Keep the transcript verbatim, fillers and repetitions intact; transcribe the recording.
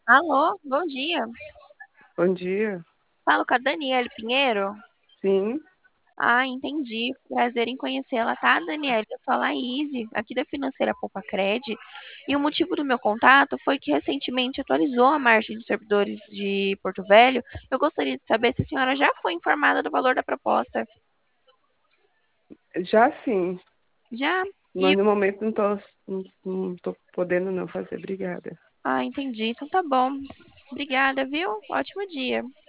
Alô, bom dia. Bom dia. Falo com a Daniele Pinheiro. Sim, Ah, entendi. Prazer em conhecê-la, tá, Daniele? Eu sou a Laís, aqui da Financeira Poupa Cred. E o motivo do meu contato foi que recentemente atualizou a margem de servidores de Porto Velho. Eu gostaria de saber se a senhora já foi informada do valor da proposta. já sim, Já? E, mas no momento não tô, não, não tô podendo não fazer. Obrigada. ah, entendi. Então tá bom. Obrigada, viu? Ótimo dia.